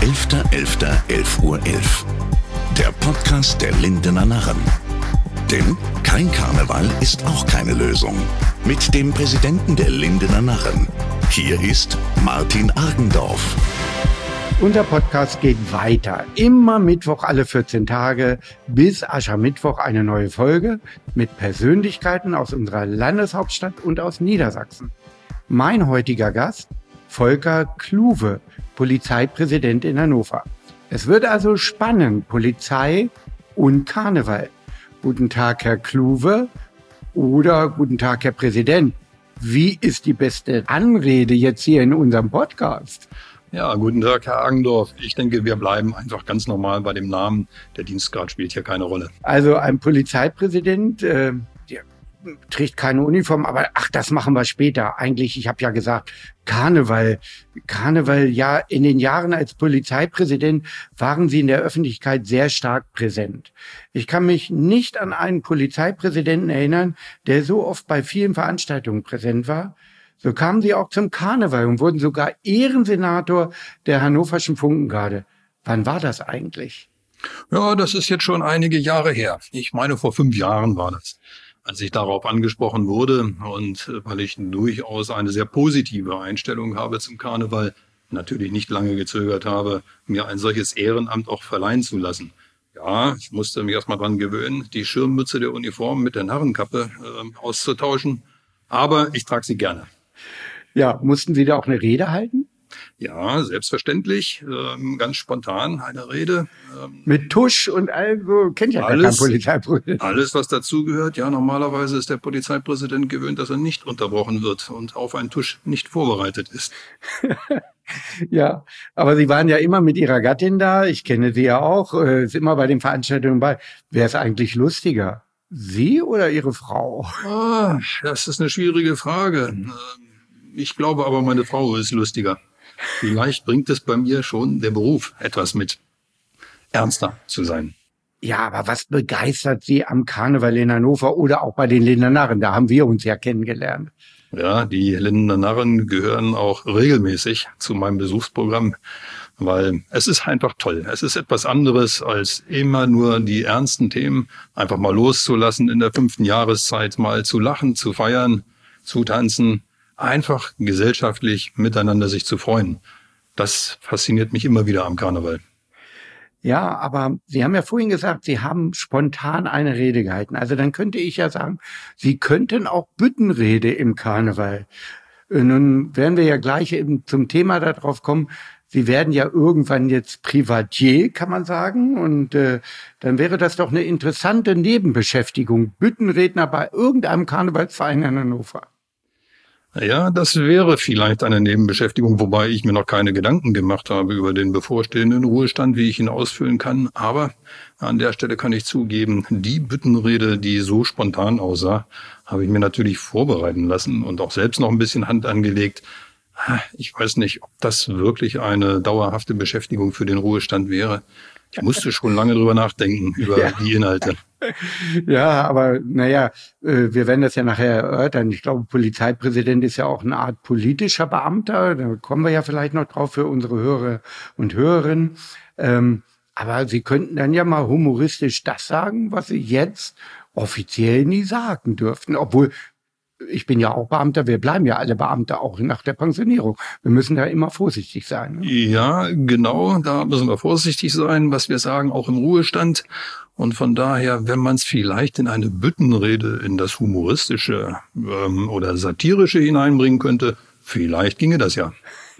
11.11.11 Uhr 11. Der Podcast der Lindener Narren. Denn kein Karneval ist auch keine Lösung. Mit dem Präsidenten der Lindener Narren. Hier ist Martin Argendorf. Unser Podcast geht weiter. Immer Mittwoch alle 14 Tage bis Aschermittwoch eine neue Folge mit Persönlichkeiten aus unserer Landeshauptstadt und aus Niedersachsen. Mein heutiger Gast, Volker Kluwe, Polizeipräsident in Hannover. Es wird also spannend, Polizei und Karneval. Guten Tag, Herr Kluwe, oder guten Tag, Herr Präsident. Wie ist die beste Anrede jetzt hier in unserem Podcast? Ja, guten Tag, Herr Argendorf. Ich denke, wir bleiben einfach ganz normal bei dem Namen. Der Dienstgrad spielt hier keine Rolle. Also ein Polizeipräsident, der trägt keine Uniform, aber das machen wir später. Eigentlich, ich habe ja gesagt, Karneval, ja, in den Jahren als Polizeipräsident waren Sie in der Öffentlichkeit sehr stark präsent. Ich kann mich nicht an einen Polizeipräsidenten erinnern, der so oft bei vielen Veranstaltungen präsent war. So kamen Sie auch zum Karneval und wurden sogar Ehrensenator der Hannoverschen Funkengarde. Wann war das eigentlich? Ja, das ist jetzt schon einige Jahre her. Ich meine, vor 5 Jahren war das, als ich darauf angesprochen wurde. Und weil ich durchaus eine sehr positive Einstellung habe zum Karneval, natürlich nicht lange gezögert habe, mir ein solches Ehrenamt auch verleihen zu lassen. Ja, ich musste mich erstmal dran gewöhnen, die Schirmmütze der Uniform mit der Narrenkappe auszutauschen. Aber ich trage sie gerne. Ja, mussten Sie da auch eine Rede halten? Ja, selbstverständlich, ganz spontan eine Rede. Mit Tusch und also, kennt ja kein Polizeipräsident. Alles, was dazugehört. Ja, normalerweise ist der Polizeipräsident gewöhnt, dass er nicht unterbrochen wird und auf einen Tusch nicht vorbereitet ist. Ja, aber Sie waren ja immer mit Ihrer Gattin da. Ich kenne Sie ja auch, ist immer bei den Veranstaltungen bei. Wer ist eigentlich lustiger? Sie oder Ihre Frau? Das ist eine schwierige Frage. Ich glaube aber, meine Frau ist lustiger. Vielleicht bringt es bei mir schon der Beruf etwas mit, ernster zu sein. Ja, aber was begeistert Sie am Karneval in Hannover oder auch bei den Lindener Narren? Da haben wir uns ja kennengelernt. Ja, die Lindener Narren gehören auch regelmäßig zu meinem Besuchsprogramm, weil es ist einfach toll. Es ist etwas anderes, als immer nur die ernsten Themen einfach mal loszulassen in der 5. Jahreszeit, mal zu lachen, zu feiern, zu tanzen, einfach gesellschaftlich miteinander sich zu freuen. Das fasziniert mich immer wieder am Karneval. Ja, aber Sie haben ja vorhin gesagt, Sie haben spontan eine Rede gehalten. Also dann könnte ich ja sagen, Sie könnten auch Büttenrede im Karneval. Nun werden wir ja gleich eben zum Thema darauf kommen. Sie werden ja irgendwann jetzt Privatier, kann man sagen. Und dann wäre das doch eine interessante Nebenbeschäftigung. Büttenredner bei irgendeinem Karnevalsverein in Hannover. Ja, das wäre vielleicht eine Nebenbeschäftigung, wobei ich mir noch keine Gedanken gemacht habe über den bevorstehenden Ruhestand, wie ich ihn ausfüllen kann. Aber an der Stelle kann ich zugeben, die Büttenrede, die so spontan aussah, habe ich mir natürlich vorbereiten lassen und auch selbst noch ein bisschen Hand angelegt. Ich weiß nicht, ob das wirklich eine dauerhafte Beschäftigung für den Ruhestand wäre. Ich musste schon lange drüber nachdenken, über die Inhalte. Ja, aber naja, wir werden das ja nachher erörtern. Ich glaube, Polizeipräsident ist ja auch eine Art politischer Beamter. Da kommen wir ja vielleicht noch drauf für unsere Hörer und Hörerinnen. Aber Sie könnten dann ja mal humoristisch das sagen, was Sie jetzt offiziell nie sagen dürften. Obwohl, ich bin ja auch Beamter, wir bleiben ja alle Beamte auch nach der Pensionierung. Wir müssen da immer vorsichtig sein. Ne? Ja, genau, da müssen wir vorsichtig sein, was wir sagen, auch im Ruhestand. Und von daher, wenn man es vielleicht in eine Büttenrede, in das Humoristische oder Satirische hineinbringen könnte, vielleicht ginge das ja.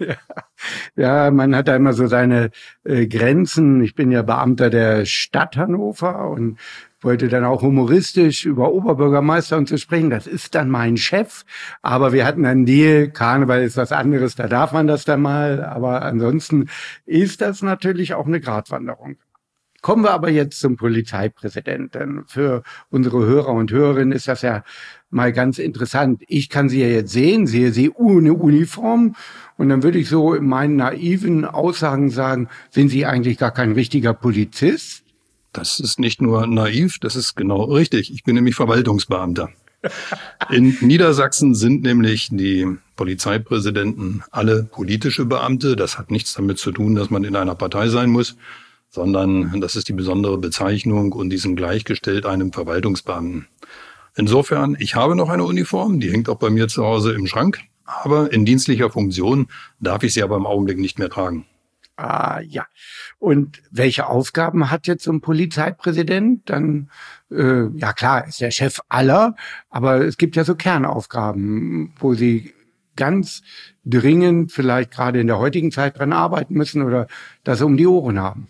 Ja, man hat da immer so seine Grenzen. Ich bin ja Beamter der Stadt Hannover und wollte dann auch humoristisch über Oberbürgermeister und so sprechen. Das ist dann mein Chef. Aber wir hatten einen Deal, Karneval ist was anderes, da darf man das dann mal. Aber ansonsten ist das natürlich auch eine Gratwanderung. Kommen wir aber jetzt zum Polizeipräsidenten. Für unsere Hörer und Hörerinnen ist das ja mal ganz interessant. Ich kann Sie ja jetzt sehen, sehe Sie ohne Uniform. Und dann würde ich so in meinen naiven Aussagen sagen, sind Sie eigentlich gar kein richtiger Polizist? Das ist nicht nur naiv, das ist genau richtig. Ich bin nämlich Verwaltungsbeamter. In Niedersachsen sind nämlich die Polizeipräsidenten alle politische Beamte. Das hat nichts damit zu tun, dass man in einer Partei sein muss, sondern das ist die besondere Bezeichnung und die sind gleichgestellt einem Verwaltungsbeamten. Insofern, ich habe noch eine Uniform, die hängt auch bei mir zu Hause im Schrank, aber in dienstlicher Funktion darf ich sie aber im Augenblick nicht mehr tragen. Ah, ja. Und welche Aufgaben hat jetzt so ein Polizeipräsident? Dann, ja klar, ist der Chef aller, aber es gibt ja so Kernaufgaben, wo Sie ganz dringend vielleicht gerade in der heutigen Zeit dran arbeiten müssen oder das um die Ohren haben.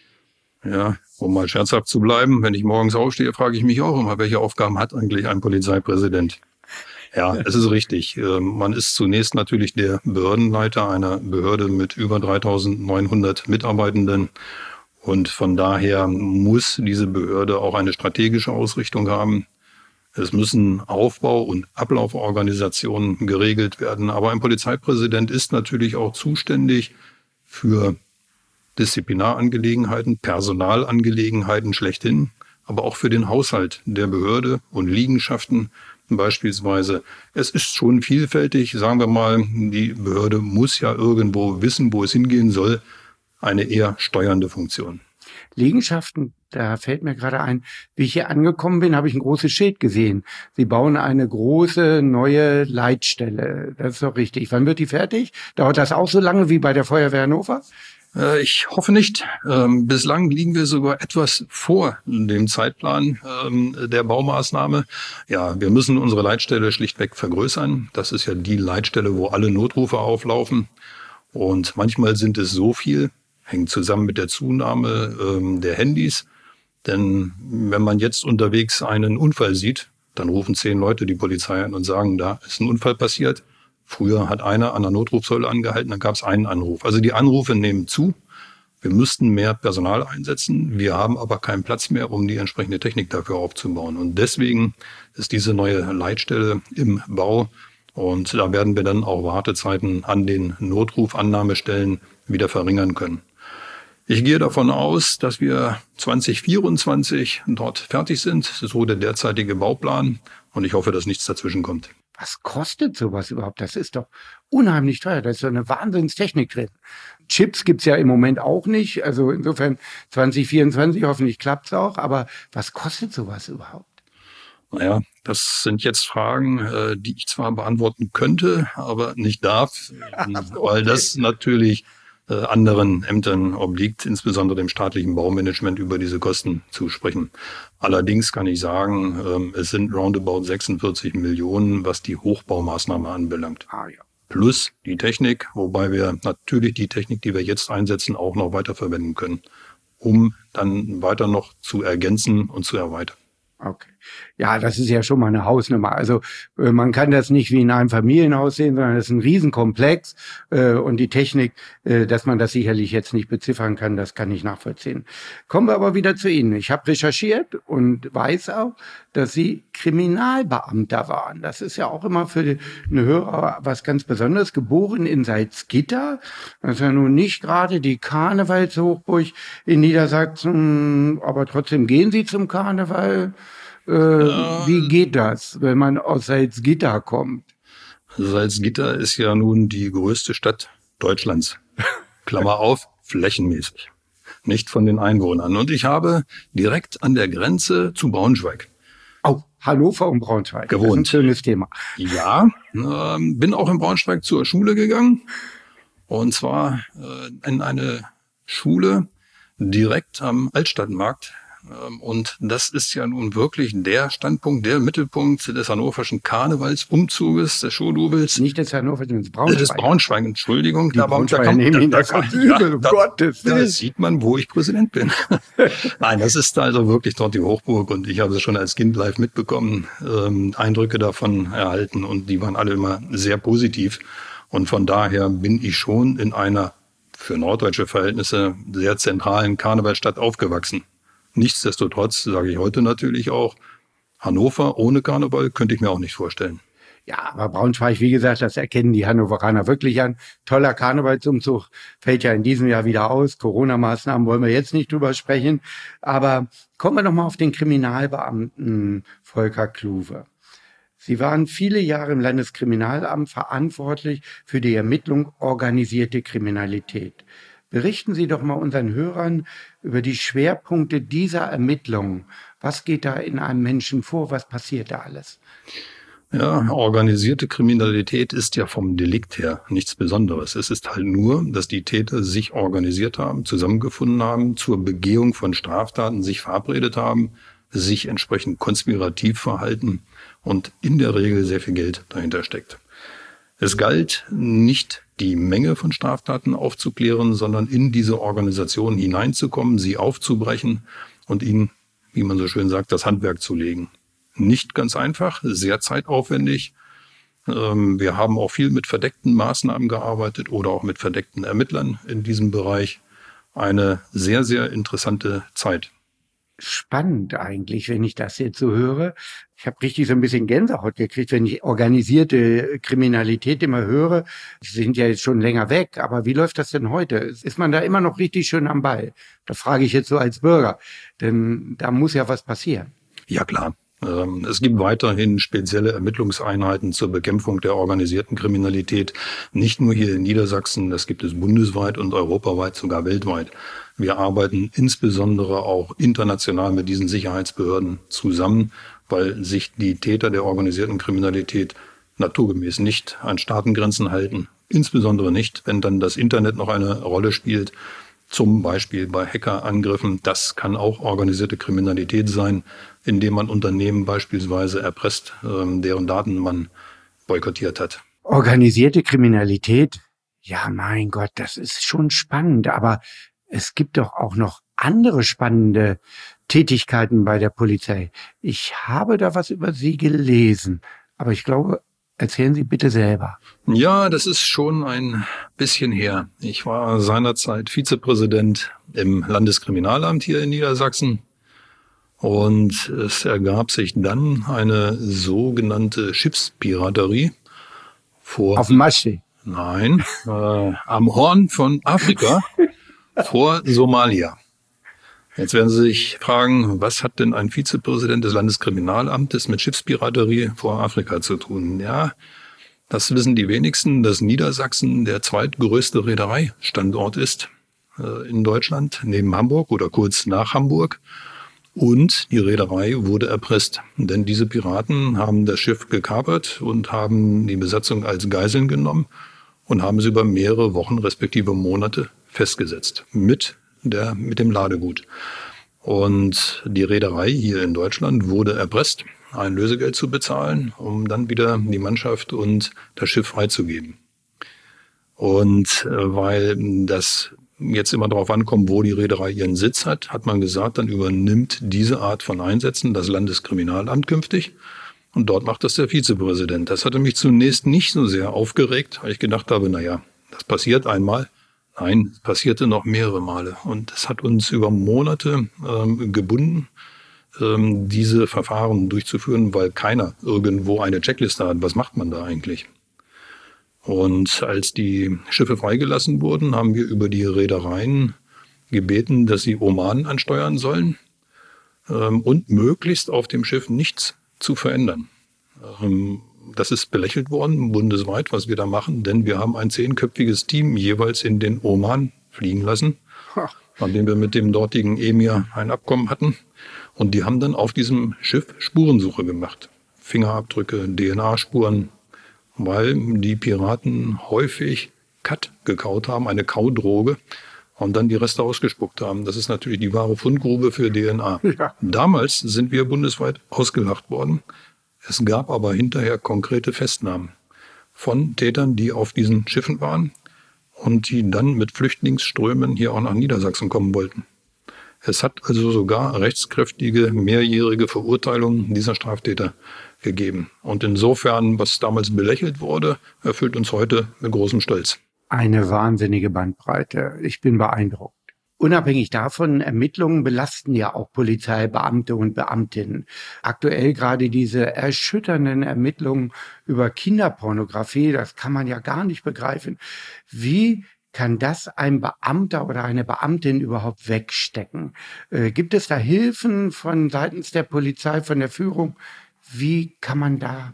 Ja, um mal scherzhaft zu bleiben, wenn ich morgens aufstehe, frage ich mich auch immer, welche Aufgaben hat eigentlich ein Polizeipräsident? Ja, es ist richtig. Man ist zunächst natürlich der Behördenleiter einer Behörde mit über 3.900 Mitarbeitenden. Und von daher muss diese Behörde auch eine strategische Ausrichtung haben. Es müssen Aufbau- und Ablauforganisationen geregelt werden. Aber ein Polizeipräsident ist natürlich auch zuständig für Disziplinarangelegenheiten, Personalangelegenheiten schlechthin, aber auch für den Haushalt der Behörde und Liegenschaften beispielsweise. Es ist schon vielfältig, sagen wir mal, die Behörde muss ja irgendwo wissen, wo es hingehen soll, eine eher steuernde Funktion. Liegenschaften, da fällt mir gerade ein, wie ich hier angekommen bin, habe ich ein großes Schild gesehen. Sie bauen eine große neue Leitstelle. Das ist doch richtig. Wann wird die fertig? Dauert das auch so lange wie bei der Feuerwehr Hannover? Ich hoffe nicht. Bislang liegen wir sogar etwas vor dem Zeitplan der Baumaßnahme. Ja, wir müssen unsere Leitstelle schlichtweg vergrößern. Das ist ja die Leitstelle, wo alle Notrufe auflaufen. Und manchmal sind es so viel, hängt zusammen mit der Zunahme der Handys. Denn wenn man jetzt unterwegs einen Unfall sieht, dann rufen 10 Leute die Polizei an und sagen, da ist ein Unfall passiert. Früher hat einer an der Notrufsäule angehalten, dann gab es einen Anruf. Also die Anrufe nehmen zu. Wir müssten mehr Personal einsetzen. Wir haben aber keinen Platz mehr, um die entsprechende Technik dafür aufzubauen. Und deswegen ist diese neue Leitstelle im Bau. Und da werden wir dann auch Wartezeiten an den Notrufannahmestellen wieder verringern können. Ich gehe davon aus, dass wir 2024 dort fertig sind. Das ist so der derzeitige Bauplan. Und ich hoffe, dass nichts dazwischen kommt. Was kostet sowas überhaupt? Das ist doch unheimlich teuer. Da ist so eine Wahnsinnstechnik drin. Chips gibt's ja im Moment auch nicht. Also insofern 2024, hoffentlich klappt's auch. Aber was kostet sowas überhaupt? Naja, das sind jetzt Fragen, die ich zwar beantworten könnte, aber nicht darf, weil das natürlich anderen Ämtern obliegt, insbesondere dem staatlichen Baumanagement, über diese Kosten zu sprechen. Allerdings kann ich sagen, es sind roundabout 46 Millionen, was die Hochbaumaßnahme anbelangt. Ah, ja. Plus die Technik, wobei wir natürlich die Technik, die wir jetzt einsetzen, auch noch weiterverwenden können, um dann weiter noch zu ergänzen und zu erweitern. Okay. Ja, das ist ja schon mal eine Hausnummer. Also man kann das nicht wie in einem Familienhaus sehen, sondern das ist ein Riesenkomplex. Und die Technik, dass man das sicherlich jetzt nicht beziffern kann, das kann ich nachvollziehen. Kommen wir aber wieder zu Ihnen. Ich habe recherchiert und weiß auch, dass Sie Kriminalbeamter waren. Das ist ja auch immer für eine Hörer was ganz Besonderes. Geboren in Salzgitter. Das ist ja nun nicht gerade die Karnevalshochburg in Niedersachsen, aber trotzdem gehen Sie zum Karneval. Wie geht das, wenn man aus Salzgitter kommt? Salzgitter ist ja nun die größte Stadt Deutschlands. Klammer auf, flächenmäßig. Nicht von den Einwohnern. Und ich habe direkt an der Grenze zu Braunschweig. Oh, Hannover und Braunschweig. Gewohnt. Das ist ein schönes Thema. Ja, bin auch in Braunschweig zur Schule gegangen. Und zwar in eine Schule direkt am Altstadtmarkt. Und das ist ja nun wirklich der Standpunkt, der Mittelpunkt des hannoverschen Karnevalsumzuges, des Schuhdubels. Nicht des Hannoverschen, des Braunschweig. Des Braunschweig, Entschuldigung. Die Braunschweiger nehmen Ihnen das ganz übel, um Gottes Willen. Da sieht man, wo ich Präsident bin. Nein, das ist also wirklich dort die Hochburg und ich habe es schon als Kind live mitbekommen, Eindrücke davon erhalten und die waren alle immer sehr positiv. Und von daher bin ich schon in einer für norddeutsche Verhältnisse sehr zentralen Karnevalsstadt aufgewachsen. Nichtsdestotrotz sage ich heute natürlich auch, Hannover ohne Karneval könnte ich mir auch nicht vorstellen. Ja, aber Braunschweig, wie gesagt, das erkennen die Hannoveraner wirklich an. Toller Karnevalsumzug fällt ja in diesem Jahr wieder aus. Corona-Maßnahmen wollen wir jetzt nicht drüber sprechen. Aber kommen wir noch mal auf den Kriminalbeamten Volker Kluwe. Sie waren viele Jahre im Landeskriminalamt verantwortlich für die Ermittlung organisierte Kriminalität. Berichten Sie doch mal unseren Hörern über die Schwerpunkte dieser Ermittlungen. Was geht da in einem Menschen vor? Was passiert da alles? Ja, organisierte Kriminalität ist ja vom Delikt her nichts Besonderes. Es ist halt nur, dass die Täter sich organisiert haben, zusammengefunden haben, zur Begehung von Straftaten sich verabredet haben, sich entsprechend konspirativ verhalten und in der Regel sehr viel Geld dahinter steckt. Es galt nicht die Menge von Straftaten aufzuklären, sondern in diese Organisation hineinzukommen, sie aufzubrechen und ihnen, wie man so schön sagt, das Handwerk zu legen. Nicht ganz einfach, sehr zeitaufwendig. Wir haben auch viel mit verdeckten Maßnahmen gearbeitet oder auch mit verdeckten Ermittlern in diesem Bereich. Eine sehr, sehr interessante Zeit. Spannend eigentlich, wenn ich das jetzt so höre. Ich habe richtig so ein bisschen Gänsehaut gekriegt, wenn ich organisierte Kriminalität immer höre. Sie sind ja jetzt schon länger weg, aber wie läuft das denn heute? Ist man da immer noch richtig schön am Ball? Da frage ich jetzt so als Bürger, denn da muss ja was passieren. Ja, klar. Es gibt weiterhin spezielle Ermittlungseinheiten zur Bekämpfung der organisierten Kriminalität. Nicht nur hier in Niedersachsen, das gibt es bundesweit und europaweit, sogar weltweit. Wir arbeiten insbesondere auch international mit diesen Sicherheitsbehörden zusammen, weil sich die Täter der organisierten Kriminalität naturgemäß nicht an Staatengrenzen halten. Insbesondere nicht, wenn dann das Internet noch eine Rolle spielt. Zum Beispiel bei Hackerangriffen. Das kann auch organisierte Kriminalität sein, indem man Unternehmen beispielsweise erpresst, deren Daten man boykottiert hat. Organisierte Kriminalität? Ja, mein Gott, das ist schon spannend. Aber es gibt doch auch noch andere spannende Tätigkeiten bei der Polizei. Ich habe da was über Sie gelesen, aber ich glaube, erzählen Sie bitte selber. Ja, das ist schon ein bisschen her. Ich war seinerzeit Vizepräsident im Landeskriminalamt hier in Niedersachsen und es ergab sich dann eine sogenannte Schiffspiraterie auf dem Maschsee? Nein, am Horn von Afrika vor Somalia. Jetzt werden Sie sich fragen, was hat denn ein Vizepräsident des Landeskriminalamtes mit Schiffspiraterie vor Afrika zu tun? Ja, das wissen die wenigsten, dass Niedersachsen der zweitgrößte Reedereistandort ist in Deutschland, neben Hamburg oder kurz nach Hamburg. Und die Reederei wurde erpresst, denn diese Piraten haben das Schiff gekapert und haben die Besatzung als Geiseln genommen und haben sie über mehrere Wochen respektive Monate festgesetzt mit dem Ladegut. Und die Reederei hier in Deutschland wurde erpresst, ein Lösegeld zu bezahlen, um dann wieder die Mannschaft und das Schiff freizugeben. Und weil das jetzt immer darauf ankommt, wo die Reederei ihren Sitz hat, hat man gesagt, dann übernimmt diese Art von Einsätzen das Landeskriminalamt künftig. Und dort macht das der Vizepräsident. Das hatte mich zunächst nicht so sehr aufgeregt, weil ich gedacht habe, naja, das passiert einmal. Nein, es passierte noch mehrere Male. Und es hat uns über Monate gebunden, diese Verfahren durchzuführen, weil keiner irgendwo eine Checkliste hat. Was macht man da eigentlich? Und als die Schiffe freigelassen wurden, haben wir über die Reedereien gebeten, dass sie Oman ansteuern sollen und möglichst auf dem Schiff nichts zu verändern. Das ist belächelt worden, bundesweit, was wir da machen, denn wir haben ein 10-köpfiges Team jeweils in den Oman fliegen lassen, nachdem wir mit dem dortigen Emir ein Abkommen hatten. Und die haben dann auf diesem Schiff Spurensuche gemacht. Fingerabdrücke, DNA-Spuren, weil die Piraten häufig Kat gekaut haben, eine Kaudroge, und dann die Reste ausgespuckt haben. Das ist natürlich die wahre Fundgrube für DNA. Ja. Damals sind wir bundesweit ausgelacht worden. Es gab aber hinterher konkrete Festnahmen von Tätern, die auf diesen Schiffen waren und die dann mit Flüchtlingsströmen hier auch nach Niedersachsen kommen wollten. Es hat also sogar rechtskräftige, mehrjährige Verurteilungen dieser Straftäter gegeben. Und insofern, was damals belächelt wurde, erfüllt uns heute mit großem Stolz. Eine wahnsinnige Bandbreite. Ich bin beeindruckt. Unabhängig davon, Ermittlungen belasten ja auch Polizeibeamte und Beamtinnen. Aktuell gerade diese erschütternden Ermittlungen über Kinderpornografie, das kann man ja gar nicht begreifen. Wie kann das ein Beamter oder eine Beamtin überhaupt wegstecken? Gibt es da Hilfen von seitens der Polizei, von der Führung? Wie kann man da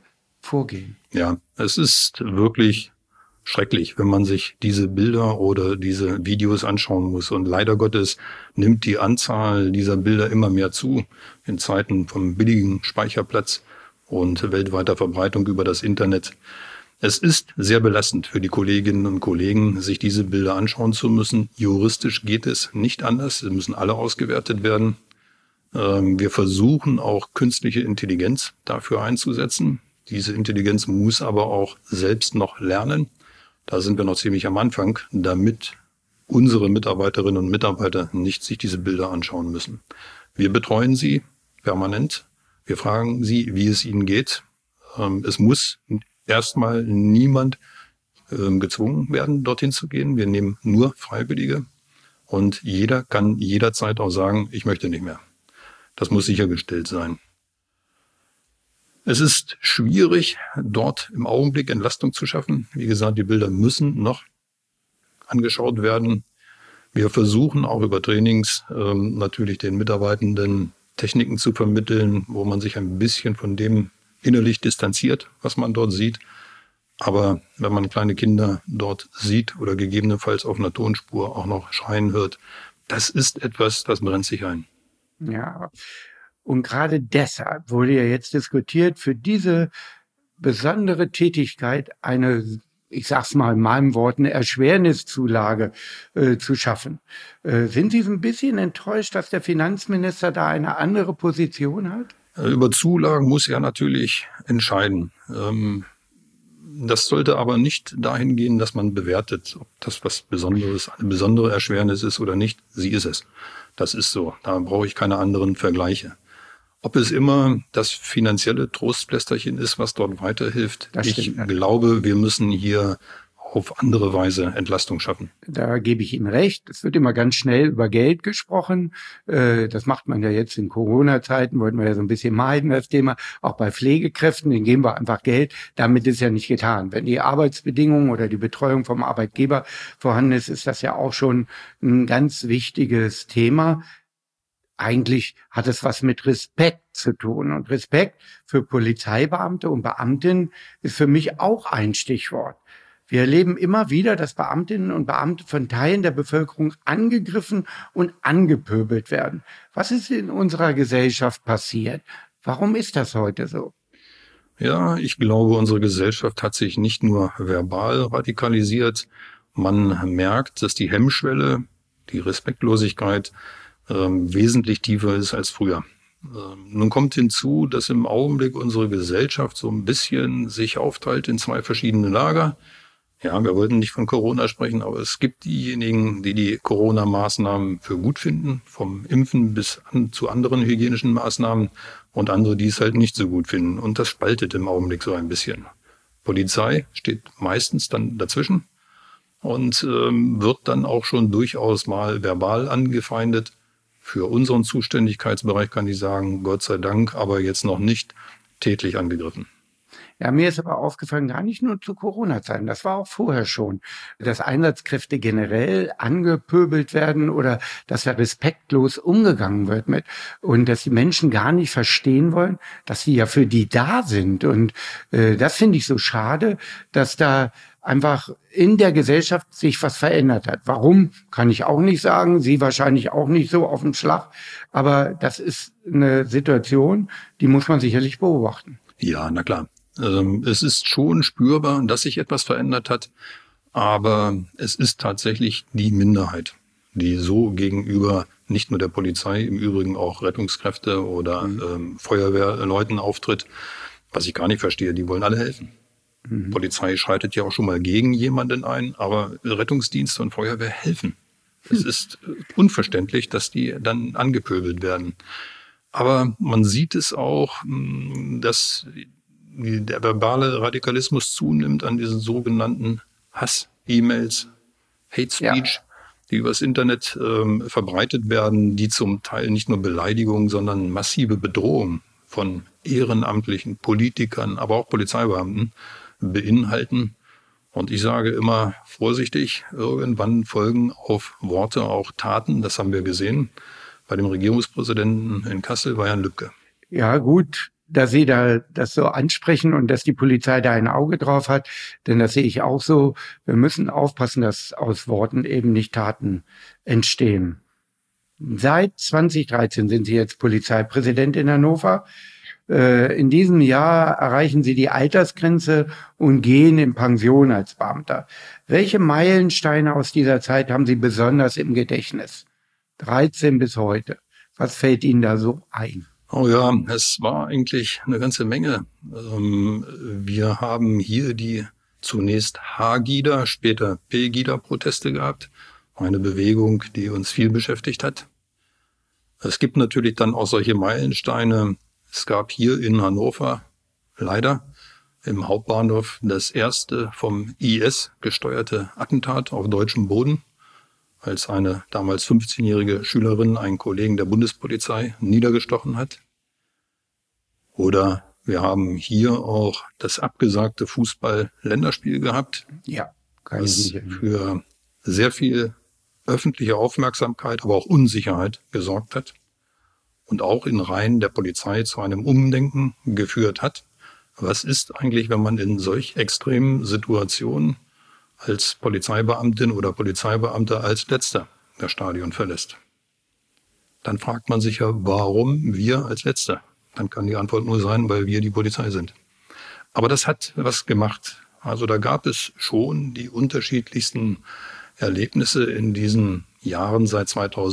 vorgehen. Ja, es ist wirklich schrecklich, wenn man sich diese Bilder oder diese Videos anschauen muss. Und leider Gottes nimmt die Anzahl dieser Bilder immer mehr zu in Zeiten vom billigen Speicherplatz und weltweiter Verbreitung über das Internet. Es ist sehr belastend für die Kolleginnen und Kollegen, sich diese Bilder anschauen zu müssen. Juristisch geht es nicht anders. Sie müssen alle ausgewertet werden. Wir versuchen auch künstliche Intelligenz dafür einzusetzen. Diese Intelligenz muss aber auch selbst noch lernen. Da sind wir noch ziemlich am Anfang, damit unsere Mitarbeiterinnen und Mitarbeiter nicht sich diese Bilder anschauen müssen. Wir betreuen sie permanent. Wir fragen sie, wie es ihnen geht. Es muss erstmal niemand gezwungen werden, dorthin zu gehen. Wir nehmen nur Freiwillige und jeder kann jederzeit auch sagen, ich möchte nicht mehr. Das muss sichergestellt sein. Es ist schwierig, dort im Augenblick Entlastung zu schaffen. Wie gesagt, die Bilder müssen noch angeschaut werden. Wir versuchen auch über Trainings natürlich den Mitarbeitenden Techniken zu vermitteln, wo man sich ein bisschen von dem innerlich distanziert, was man dort sieht. Aber wenn man kleine Kinder dort sieht oder gegebenenfalls auf einer Tonspur auch noch schreien hört, das ist etwas, das brennt sich ein. Ja, und gerade deshalb wurde ja jetzt diskutiert, für diese besondere Tätigkeit eine, ich sag's mal in meinen Worten, Erschwerniszulage zu schaffen. Sind Sie so ein bisschen enttäuscht, dass der Finanzminister da eine andere Position hat? Über Zulagen muss er natürlich entscheiden. Das sollte aber nicht dahin gehen, dass man bewertet, ob das was Besonderes, eine besondere Erschwernis ist oder nicht. Sie ist es. Das ist so. Da brauche ich keine anderen Vergleiche. Ob es immer das finanzielle Trostplästerchen ist, was dort weiterhilft, ich glaube, wir müssen hier auf andere Weise Entlastung schaffen. Da gebe ich Ihnen recht. Es wird immer ganz schnell über Geld gesprochen. Das macht man ja jetzt in Corona-Zeiten, wollten wir ja so ein bisschen meiden, das Thema. Auch bei Pflegekräften, denen geben wir einfach Geld. Damit ist ja nicht getan. Wenn die Arbeitsbedingungen oder die Betreuung vom Arbeitgeber vorhanden ist, ist das ja auch schon ein ganz wichtiges Thema. Eigentlich hat es was mit Respekt zu tun. Und Respekt für Polizeibeamte und Beamtinnen ist für mich auch ein Stichwort. Wir erleben immer wieder, dass Beamtinnen und Beamte von Teilen der Bevölkerung angegriffen und angepöbelt werden. Was ist in unserer Gesellschaft passiert? Warum ist das heute so? Ja, ich glaube, unsere Gesellschaft hat sich nicht nur verbal radikalisiert. Man merkt, dass die Hemmschwelle, die Respektlosigkeit wesentlich tiefer ist als früher. Nun kommt hinzu, dass im Augenblick unsere Gesellschaft so ein bisschen sich aufteilt in zwei verschiedene Lager. Ja, wir wollten nicht von Corona sprechen, aber es gibt diejenigen, die die Corona-Maßnahmen für gut finden, vom Impfen bis zu anderen hygienischen Maßnahmen, und andere, die es halt nicht so gut finden. Und das spaltet im Augenblick so ein bisschen. Polizei steht meistens dann dazwischen und wird dann auch schon durchaus mal verbal angefeindet. Für unseren Zuständigkeitsbereich kann ich sagen, Gott sei Dank, aber jetzt noch nicht tätlich angegriffen. Ja, mir ist aber aufgefallen, gar nicht nur zu Corona-Zeiten, das war auch vorher schon, dass Einsatzkräfte generell angepöbelt werden oder dass da respektlos umgegangen wird mit und dass die Menschen gar nicht verstehen wollen, dass sie ja für die da sind. Und das finde ich so schade, dass da einfach in der Gesellschaft sich was verändert hat. Warum, kann ich auch nicht sagen. Sie wahrscheinlich auch nicht so auf den Schlag. Aber das ist eine Situation, die muss man sicherlich beobachten. Ja, na klar. Es ist schon spürbar, dass sich etwas verändert hat. Aber es ist tatsächlich die Minderheit, die so gegenüber nicht nur der Polizei, im Übrigen auch Rettungskräfte oder Feuerwehrleuten auftritt. Was ich gar nicht verstehe, die wollen alle helfen. Polizei schreitet ja auch schon mal gegen jemanden ein, aber Rettungsdienste und Feuerwehr helfen. Es ist unverständlich, dass die dann angepöbelt werden. Aber man sieht es auch, dass der verbale Radikalismus zunimmt an diesen sogenannten Hass-E-Mails, Hate Speech, die übers Internet verbreitet werden, die zum Teil nicht nur Beleidigungen, sondern massive Bedrohungen von ehrenamtlichen Politikern, aber auch Polizeibeamten beinhalten. Und ich sage immer vorsichtig, irgendwann folgen auf Worte auch Taten. Das haben wir gesehen. Bei dem Regierungspräsidenten in Kassel war Jan Lübke. Ja gut, dass Sie da das so ansprechen und dass die Polizei da ein Auge drauf hat, denn das sehe ich auch so. Wir müssen aufpassen, dass aus Worten eben nicht Taten entstehen. Seit 2013 sind Sie jetzt Polizeipräsident in Hannover. In diesem Jahr erreichen Sie die Altersgrenze und gehen in Pension als Beamter. Welche Meilensteine aus dieser Zeit haben Sie besonders im Gedächtnis? 13 bis heute. Was fällt Ihnen da so ein? Oh ja, es war eigentlich eine ganze Menge. Wir haben hier die zunächst H-Gida, später P-Gida-Proteste gehabt. Eine Bewegung, die uns viel beschäftigt hat. Es gibt natürlich dann auch solche Meilensteine. Es gab hier in Hannover leider im Hauptbahnhof das erste vom IS gesteuerte Attentat auf deutschem Boden, als eine damals 15-jährige Schülerin einen Kollegen der Bundespolizei niedergestochen hat. Oder wir haben hier auch das abgesagte Fußball-Länderspiel gehabt, Ja, das für sehr viel öffentliche Aufmerksamkeit, aber auch Unsicherheit gesorgt hat und auch in Reihen der Polizei zu einem Umdenken geführt hat. Was ist eigentlich, wenn man in solch extremen Situationen als Polizeibeamtin oder Polizeibeamter als Letzter das Stadion verlässt? Dann fragt man sich ja, warum wir als Letzter? Dann kann die Antwort nur sein, weil wir die Polizei sind. Aber das hat was gemacht. Also da gab es schon die unterschiedlichsten Erlebnisse in diesen Jahren seit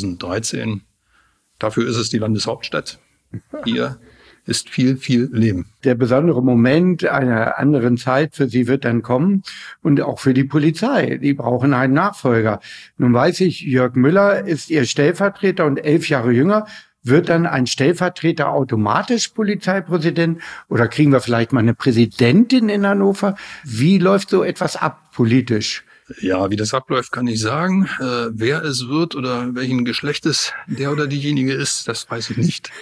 2013. Dafür ist es die Landeshauptstadt. Hier ist viel, viel Leben. Der besondere Moment einer anderen Zeit für Sie wird dann kommen und auch für die Polizei. Die brauchen einen Nachfolger. Nun weiß ich, Jörg Müller ist Ihr Stellvertreter und 11 Jahre jünger. Wird dann ein Stellvertreter automatisch Polizeipräsident oder kriegen wir vielleicht mal eine Präsidentin in Hannover? Wie läuft so etwas ab politisch? Ja, wie das abläuft, kann ich sagen. Wer es wird oder welchen Geschlechtes der oder diejenige ist, das weiß ich nicht.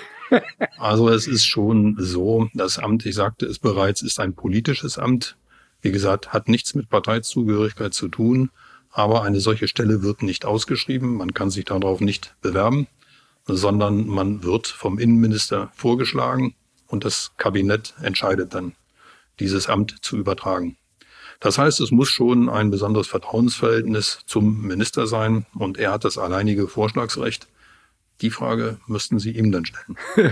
Also es ist schon so, das Amt, ich sagte es bereits, ist ein politisches Amt. Wie gesagt, hat nichts mit Parteizugehörigkeit zu tun, aber eine solche Stelle wird nicht ausgeschrieben. Man kann sich darauf nicht bewerben, sondern man wird vom Innenminister vorgeschlagen und das Kabinett entscheidet dann, dieses Amt zu übertragen. Das heißt, es muss schon ein besonderes Vertrauensverhältnis zum Minister sein und er hat das alleinige Vorschlagsrecht. Die Frage müssten Sie ihm dann stellen.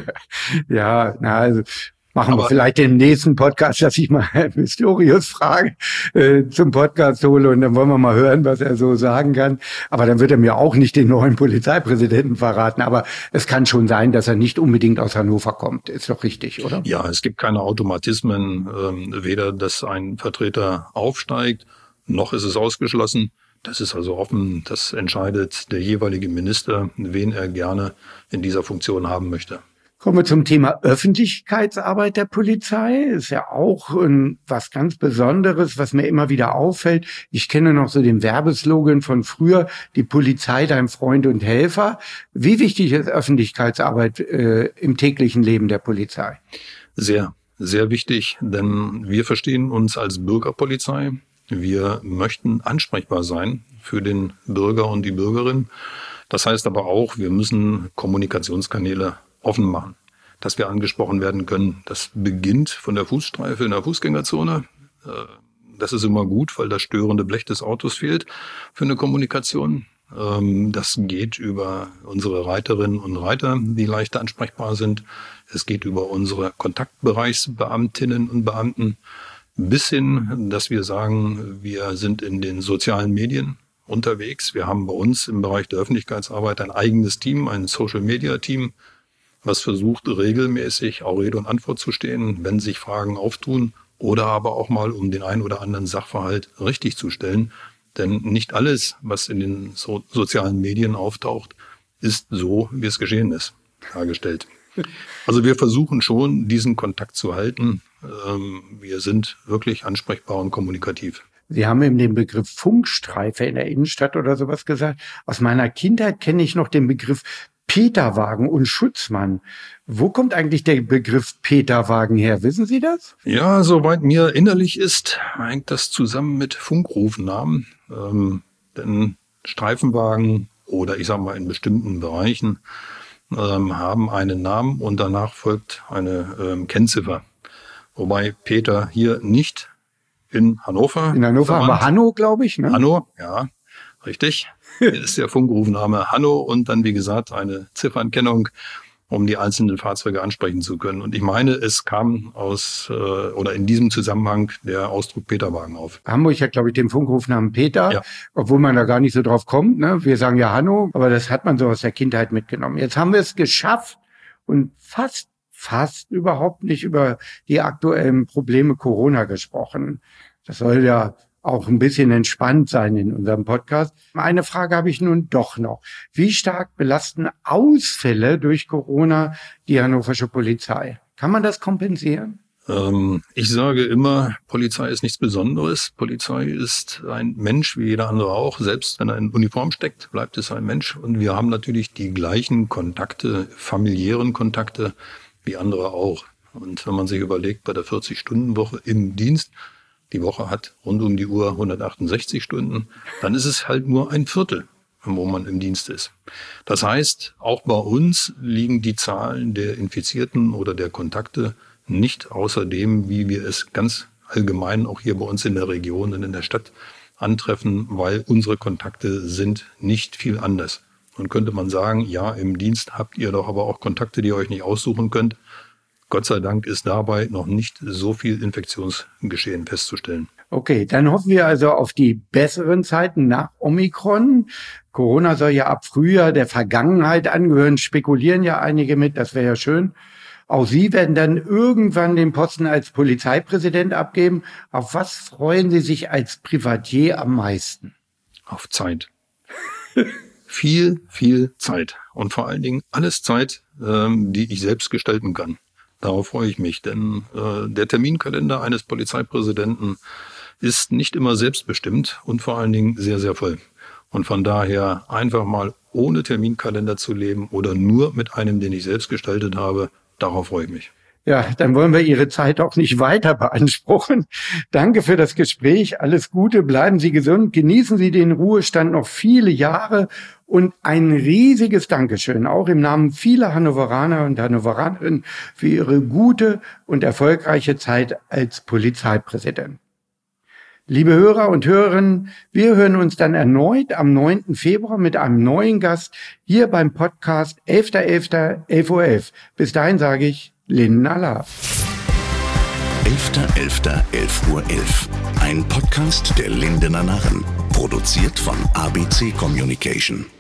Ja, also machen wir vielleicht den nächsten Podcast, dass ich mal Herrn Pistorius frage, zum Podcast hole und dann wollen wir mal hören, was er so sagen kann. Aber dann wird er mir auch nicht den neuen Polizeipräsidenten verraten. Aber es kann schon sein, dass er nicht unbedingt aus Hannover kommt. Ist doch richtig, oder? Ja, es gibt keine Automatismen, weder dass ein Vertreter aufsteigt, noch ist es ausgeschlossen. Das ist also offen, das entscheidet der jeweilige Minister, wen er gerne in dieser Funktion haben möchte. Kommen wir zum Thema Öffentlichkeitsarbeit der Polizei. Ist ja auch was ganz Besonderes, was mir immer wieder auffällt. Ich kenne noch so den Werbeslogan von früher, die Polizei, dein Freund und Helfer. Wie wichtig ist Öffentlichkeitsarbeit im täglichen Leben der Polizei? Sehr, sehr wichtig, denn wir verstehen uns als Bürgerpolizei. Wir möchten ansprechbar sein für den Bürger und die Bürgerin. Das heißt aber auch, wir müssen Kommunikationskanäle offen machen, dass wir angesprochen werden können. Das beginnt von der Fußstreife in der Fußgängerzone. Das ist immer gut, weil das störende Blech des Autos fehlt für eine Kommunikation. Das geht über unsere Reiterinnen und Reiter, die leicht ansprechbar sind. Es geht über unsere Kontaktbereichsbeamtinnen und Beamten bis hin, dass wir sagen, wir sind in den sozialen Medien unterwegs. Wir haben bei uns im Bereich der Öffentlichkeitsarbeit ein eigenes Team, ein Social-Media-Team, was versucht, regelmäßig auch Rede und Antwort zu stehen, wenn sich Fragen auftun oder aber auch mal, um den einen oder anderen Sachverhalt richtig zu stellen. Denn nicht alles, was in den sozialen Medien auftaucht, ist so, wie es geschehen ist, dargestellt. Also wir versuchen schon, diesen Kontakt zu halten. Wir sind wirklich ansprechbar und kommunikativ. Sie haben eben den Begriff Funkstreife in der Innenstadt oder sowas gesagt. Aus meiner Kindheit kenne ich noch den Begriff Peterwagen und Schutzmann. Wo kommt eigentlich der Begriff Peterwagen her? Wissen Sie das? Ja, soweit mir innerlich ist, hängt das zusammen mit Funkrufnamen. Denn Streifenwagen oder ich sage mal in bestimmten Bereichen haben einen Namen und danach folgt eine Kennziffer. Wobei Peter hier nicht in Hannover. In Hannover haben wir Hanno, glaube ich, ne? Hanno, ja, richtig. Hier ist der Funkrufname Hanno und dann, wie gesagt, eine Ziffernkennung, um die einzelnen Fahrzeuge ansprechen zu können. Und ich meine, es kam oder in diesem Zusammenhang der Ausdruck Peterwagen auf. Hamburg hat, glaube ich, den Funkrufnamen Peter, ja. Obwohl man da gar nicht so drauf kommt. Ne? Wir sagen ja Hanno, aber das hat man so aus der Kindheit mitgenommen. Jetzt haben wir es geschafft und fast überhaupt nicht über die aktuellen Probleme Corona gesprochen. Das soll ja auch ein bisschen entspannt sein in unserem Podcast. Eine Frage habe ich nun doch noch. Wie stark belasten Ausfälle durch Corona die hannoversche Polizei? Kann man das kompensieren? Ich sage immer, Polizei ist nichts Besonderes. Polizei ist ein Mensch, wie jeder andere auch. Selbst wenn er in Uniform steckt, bleibt es ein Mensch. Und wir haben natürlich die gleichen Kontakte, familiären Kontakte, wie andere auch. Und wenn man sich überlegt, bei der 40-Stunden-Woche im Dienst, die Woche hat rund um die Uhr 168 Stunden, dann ist es halt nur ein Viertel, wo man im Dienst ist. Das heißt, auch bei uns liegen die Zahlen der Infizierten oder der Kontakte nicht außer dem, wie wir es ganz allgemein auch hier bei uns in der Region und in der Stadt antreffen, weil unsere Kontakte sind nicht viel anders. Und könnte man sagen, ja, im Dienst habt ihr doch aber auch Kontakte, die ihr euch nicht aussuchen könnt. Gott sei Dank ist dabei noch nicht so viel Infektionsgeschehen festzustellen. Okay, dann hoffen wir also auf die besseren Zeiten nach Omikron. Corona soll ja ab Frühjahr der Vergangenheit angehören, spekulieren ja einige mit, das wäre ja schön. Auch Sie werden dann irgendwann den Posten als Polizeipräsident abgeben. Auf was freuen Sie sich als Privatier am meisten? Auf Zeit. Viel Zeit. Und vor allen Dingen alles Zeit, die ich selbst gestalten kann. Darauf freue ich mich, denn der Terminkalender eines Polizeipräsidenten ist nicht immer selbstbestimmt und vor allen Dingen sehr, sehr voll. Und von daher einfach mal ohne Terminkalender zu leben oder nur mit einem, den ich selbst gestaltet habe, darauf freue ich mich. Ja, dann wollen wir Ihre Zeit auch nicht weiter beanspruchen. Danke für das Gespräch. Alles Gute, bleiben Sie gesund, genießen Sie den Ruhestand noch viele Jahre und ein riesiges Dankeschön auch im Namen vieler Hannoveraner und Hannoveranerinnen für Ihre gute und erfolgreiche Zeit als Polizeipräsident. Liebe Hörer und Hörerinnen, wir hören uns dann erneut am 9. Februar mit einem neuen Gast hier beim Podcast 11.11. 11.11 Uhr. Bis dahin sage ich Linden Allah. 11.11. 11.11 Uhr. Ein Podcast der Lindener Narren. Produziert von ABC Communication.